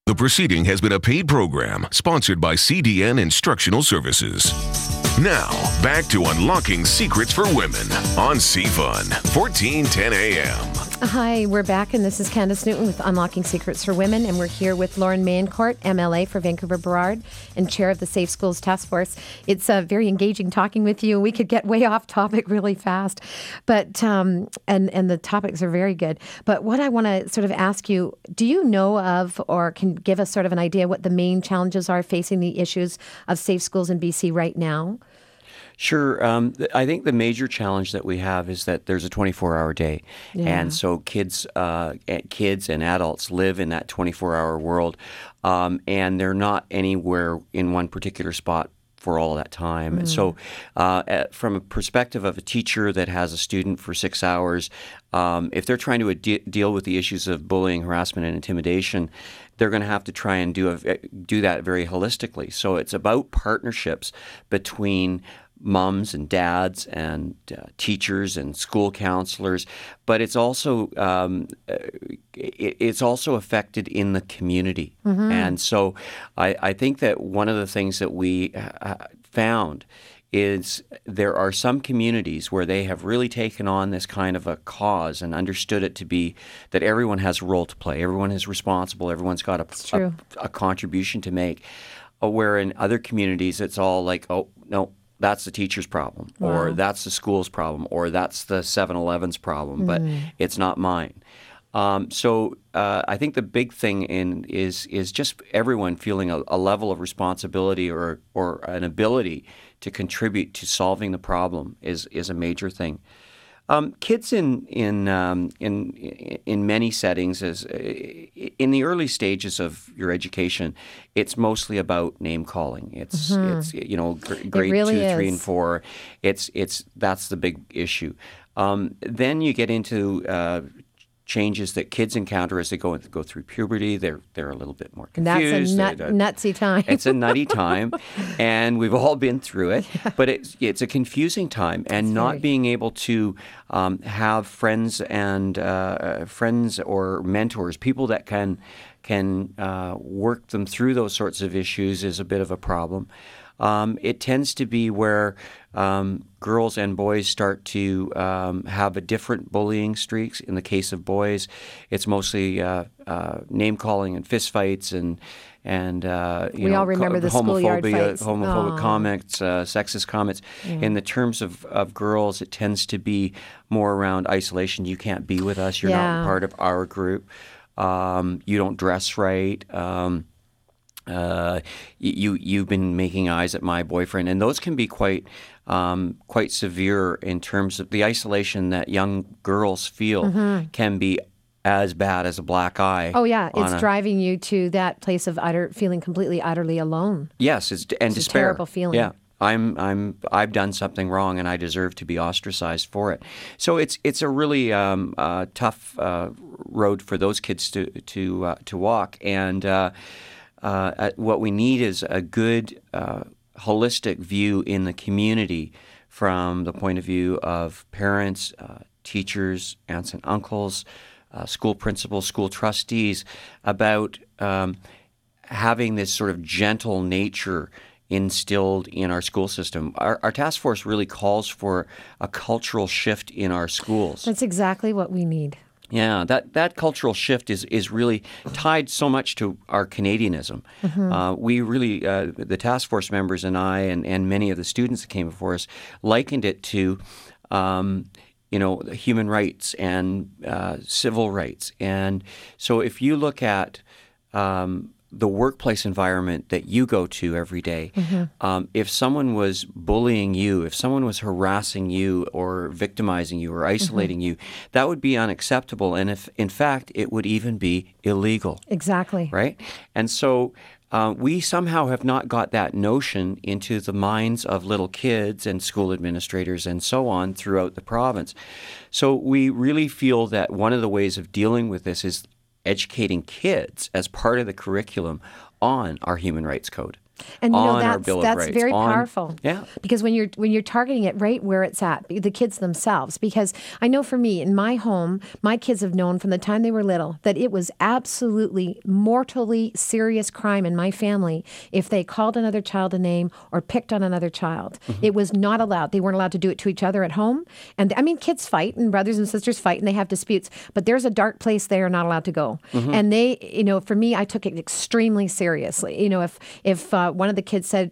The proceeding has been a paid program sponsored by CDN Instructional Services. Now, back to Unlocking Secrets for Women on CFUN, 1410 AM. Hi, we're back, and this is Candace Newton with Unlocking Secrets for Women, and we're here with Lauren Mayencourt, MLA for Vancouver Burrard and chair of the Safe Schools Task Force. It's very engaging talking with you. We could get way off topic really fast, but and the topics are very good. But what I want to sort of ask you, do you know of or can give us sort of an idea what the main challenges are facing the issues of safe schools in BC right now? Sure. I think the major challenge that we have is that there's a 24-hour day. Yeah. And so kids and adults live in that 24-hour world, and they're not anywhere in one particular spot for all of that time. And so from a perspective of a teacher that has a student for 6 hours, if they're trying to deal with the issues of bullying, harassment, and intimidation, they're going to have to try and do that very holistically. So it's about partnerships between moms and dads and teachers and school counselors, but it's also affected in the community. Mm-hmm. And so I think that one of the things that we found is there are some communities where they have really taken on this kind of a cause and understood it to be that everyone has a role to play, everyone is responsible, everyone's got a contribution to make, where in other communities it's all like, oh, no, that's the teacher's problem, or that's the school's problem, or that's the 7-Eleven's problem, but it's not mine. So I think the big thing is just everyone feeling a level of responsibility or an ability to contribute to solving the problem is a major thing. Kids in many settings, in the early stages of your education, it's mostly about name calling. It's grade really 2, 3, is. and 4. That's the big issue. Then you get into changes that kids encounter as they go through puberty. They're a little bit more confused. That's a nutsy time. It's a nutty time, and we've all been through it. Yeah. But it's a confusing time, and not being able to have friends and friends or mentors, people that can work them through those sorts of issues, is a bit of a problem. It tends to be where girls and boys start to have a different bullying streaks. In the case of boys, it's mostly name calling and fistfights and we all remember the schoolyard fights. Homophobic comments, sexist comments. Yeah. In the terms of girls, it tends to be more around isolation. You can't be with us. You're not part of our group. You don't dress right. You've been making eyes at my boyfriend, and those can be quite severe in terms of the isolation that young girls feel can be as bad as a black eye. Oh yeah, it's driving you to that place of feeling completely, utterly alone. Yes, it's despair. A terrible feeling. Yeah. I've done something wrong and I deserve to be ostracized for it. So it's a really tough road for those kids to walk. And what we need is a good holistic view in the community from the point of view of parents, teachers, aunts and uncles, school principals, school trustees, about having this sort of gentle nature instilled in our school system. Our task force really calls for a cultural shift in our schools. That's exactly what we need. Yeah, that cultural shift is really tied so much to our Canadianism. We really, the task force members and I and many of the students that came before us likened it to human rights and civil rights. And so if you look at the workplace environment that you go to every day, if someone was bullying you, if someone was harassing you or victimizing you or isolating you, that would be unacceptable. And if, in fact, it would even be illegal. Exactly. Right? And so we somehow have not got that notion into the minds of little kids and school administrators and so on throughout the province. So we really feel that one of the ways of dealing with this is educating kids as part of the curriculum on our human rights code. And on our Bill of that's Rights. very powerful. Yeah. Because when you're targeting it right where it's at, the kids themselves. Because I know for me, in my home, my kids have known from the time they were little that it was absolutely mortally serious crime in my family if they called another child a name or picked on another child. Mm-hmm. It was not allowed. They weren't allowed to do it to each other at home. And I mean, kids fight and brothers and sisters fight and they have disputes, but there's a dark place they are not allowed to go. Mm-hmm. And they, for me, I took it extremely seriously. If one of the kids said,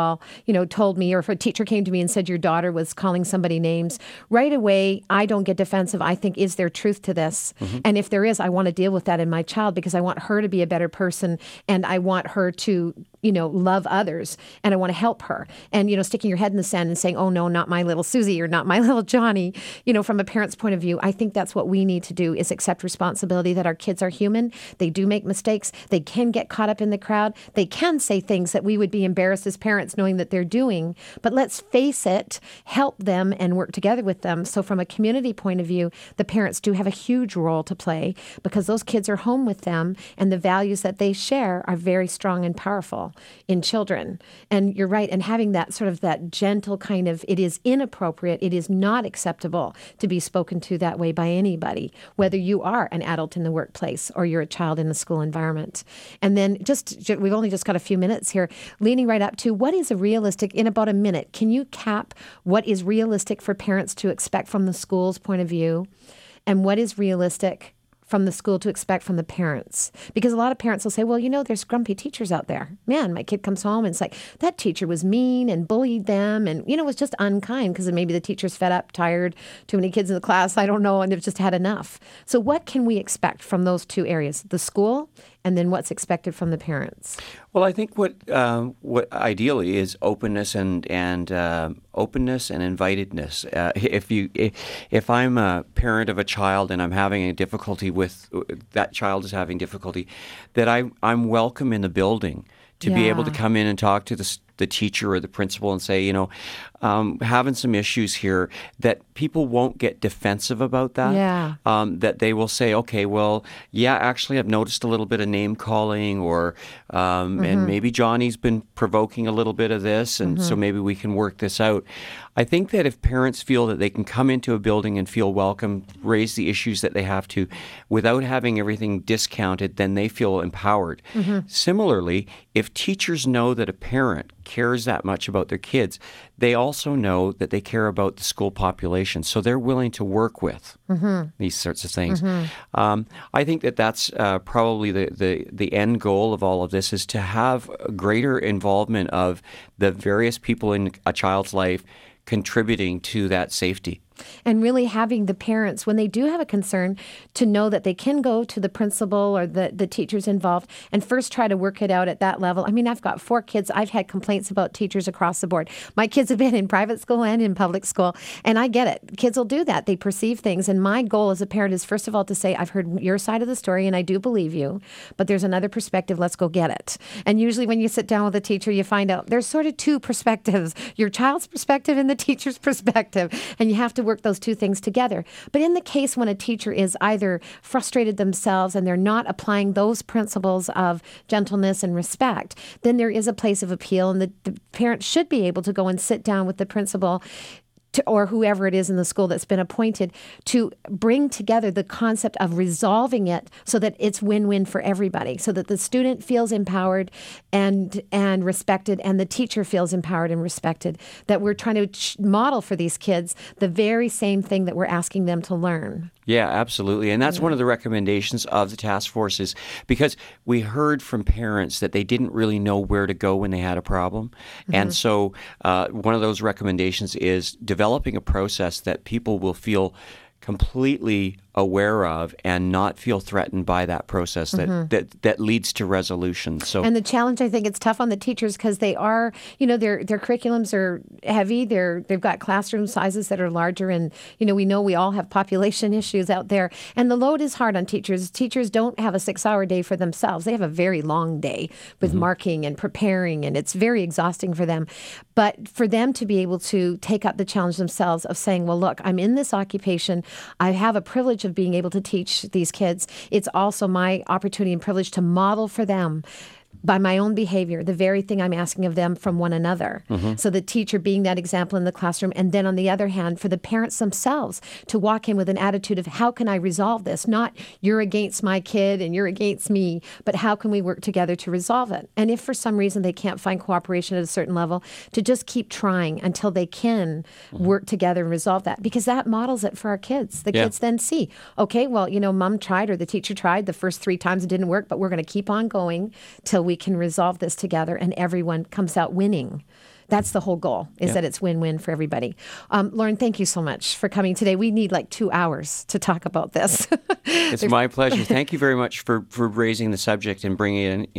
told me, or if a teacher came to me and said your daughter was calling somebody names, right away, I don't get defensive. I think, is there truth to this? Mm-hmm. And if there is, I want to deal with that in my child because I want her to be a better person and I want her to love others and I want to help her. And, sticking your head in the sand and saying, oh no, not my little Susie or not my little Johnny, from a parent's point of view, I think that's what we need to do is accept responsibility that our kids are human. They do make mistakes. They can get caught up in the crowd. They can say things that we would be embarrassed as parents knowing that they're doing. But let's face it, help them and work together with them. So from a community point of view, the parents do have a huge role to play because those kids are home with them and the values that they share are very strong and powerful in children. And you're right. And having that sort of that gentle kind of, it is inappropriate, it is not acceptable to be spoken to that way by anybody, whether you are an adult in the workplace or you're a child in the school environment. And then we've only just got a few minutes here, leading right up to what is a realistic, in about a minute, can you cap what is realistic for parents to expect from the school's point of view and what is realistic from the school to expect from the parents? Because a lot of parents will say, well, there's grumpy teachers out there. Man, my kid comes home and it's like, that teacher was mean and bullied them and, was just unkind because maybe the teacher's fed up, tired, too many kids in the class, I don't know, and they've just had enough. So what can we expect from those two areas, the school and then what's expected from the parents? Well, I think what ideally is openness and openness and invitedness. If I'm a parent of a child and I'm having a difficulty with that child is having difficulty, that I'm welcome in the building to be able to come in and talk to the teacher or the principal and say, having some issues here, that people won't get defensive about that. Yeah. That they will say, okay, well, yeah, actually I've noticed a little bit of name calling or, and maybe Johnny's been provoking a little bit of this. And so maybe we can work this out. I think that if parents feel that they can come into a building and feel welcome, raise the issues that they have to without having everything discounted, then they feel empowered. Similarly, if teachers know that a parent cares that much about their kids, they also know that they care about the school population. So they're willing to work with these sorts of things. I think that that's probably the end goal of all of this is to have a greater involvement of the various people in a child's life contributing to that safety. And really having the parents, when they do have a concern, to know that they can go to the principal or the teachers involved and first try to work it out at that level. I mean, I've got 4 kids. I've had complaints about teachers across the board. My kids have been in private school and in public school, and I get it. Kids will do that. They perceive things. And my goal as a parent is, first of all, to say, I've heard your side of the story, and I do believe you, but there's another perspective. Let's go get it. And usually when you sit down with a teacher, you find out there's sort of 2 perspectives, your child's perspective and the teacher's perspective, and you have to work those 2 things together. But in the case when a teacher is either frustrated themselves and they're not applying those principles of gentleness and respect, then there is a place of appeal, and the parent should be able to go and sit down with the principal or whoever it is in the school that's been appointed to bring together the concept of resolving it so that it's win-win for everybody, so that the student feels empowered and respected and the teacher feels empowered and respected, that we're trying to model for these kids the very same thing that we're asking them to learn. Yeah, absolutely. And that's one of the recommendations of the task force is because we heard from parents that they didn't really know where to go when they had a problem. And so one of those recommendations is developing a process that people will feel completely aware of and not feel threatened by that process that leads to resolution. So, and the challenge, I think it's tough on the teachers because they are, their curriculums are heavy. They've got classroom sizes that are larger, and we know we all have population issues out there, and the load is hard on teachers. Teachers don't have a 6-hour day for themselves. They have a very long day with marking and preparing, and it's very exhausting for them. But for them to be able to take up the challenge themselves of saying, well, look, I'm in this occupation. I have a privilege of being able to teach these kids. It's also my opportunity and privilege to model for them by my own behavior, the very thing I'm asking of them from one another. So the teacher being that example in the classroom, and then on the other hand, for the parents themselves to walk in with an attitude of how can I resolve this? Not you're against my kid and you're against me, but how can we work together to resolve it? And if for some reason they can't find cooperation at a certain level, to just keep trying until they can work together and resolve that, because that models it for our kids. The kids then see, okay, well, mom tried or the teacher tried the first 3 times, it didn't work, but we're going to keep on going till we can resolve this together and everyone comes out winning. That's the whole goal, is that it's win-win for everybody. Lauren, thank you so much for coming today. We need like 2 hours to talk about this. It's my pleasure. Thank you very much for raising the subject and bringing it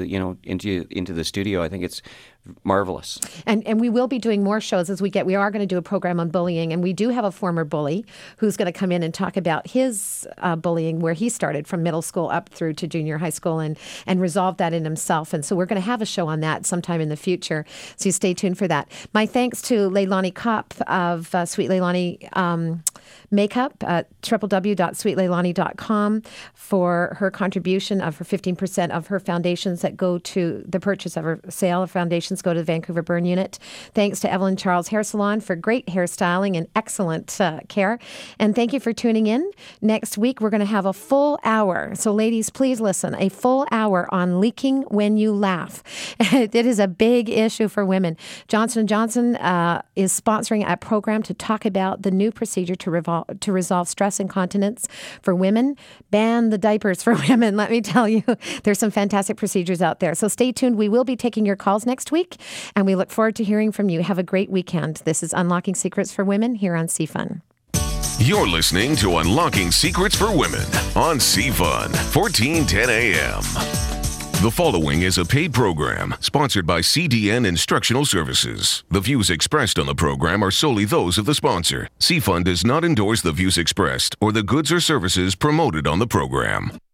into the studio. I think it's marvelous. And we will be doing more shows as we are going to do a program on bullying, and we do have a former bully who's going to come in and talk about his bullying, where he started from middle school up through to junior high school and resolve that in himself. And so we're going to have a show on that sometime in the future. So you stay tuned for that. My thanks to Leilani Kopp of Sweet Leilani Makeup at www.sweetleilani.com for her contribution of her 15% of her foundations that go to the purchase of her sale of foundations go to the Vancouver Burn Unit. Thanks to Evelyn Charles Hair Salon for great hairstyling and excellent care. And thank you for tuning in. Next week, we're going to have a full hour. So ladies, please listen, a full hour on leaking when you laugh. It is a big issue for women. Johnson & Johnson is sponsoring a program to talk about the new procedure to resolve stress incontinence for women. Ban the diapers for women. Let me tell you, there's some fantastic procedures out there. So stay tuned. We will be taking your calls next week, and we look forward to hearing from you. Have a great weekend. This is Unlocking Secrets for Women here on CFUN. You're listening to Unlocking Secrets for Women on CFUN, 1410 AM. The following is a paid program sponsored by CDN Instructional Services. The views expressed on the program are solely those of the sponsor. CFUN does not endorse the views expressed or the goods or services promoted on the program.